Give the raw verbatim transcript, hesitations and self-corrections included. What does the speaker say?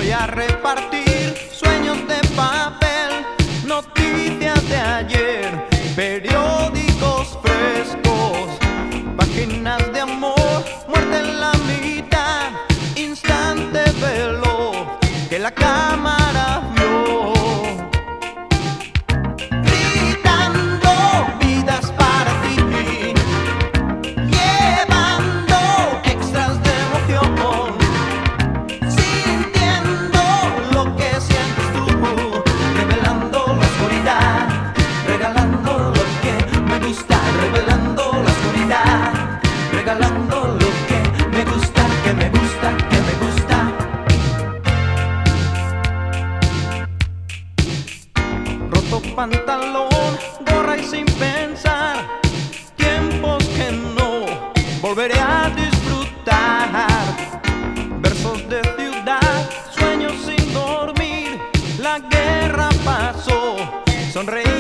voy a repartir sueños de papel, noticias de ayer, periódicos frescos, páginas de amor, muerte en la mitad, instante veloz que la cámara vio. Gritando vidas para ti, llevando extras de emoción, sintiendo lo que sientes tú, revelando la oscuridad, regalando lo que me gusta, revelando la oscuridad, regalando lo que me gusta, que me gusta, que me gusta. Roto pantalón, gorra y sin pensar, tiempos que no volveré a disfrutar. Versos de ciudad, sueños sin dormir, la guerra pasó, sonreí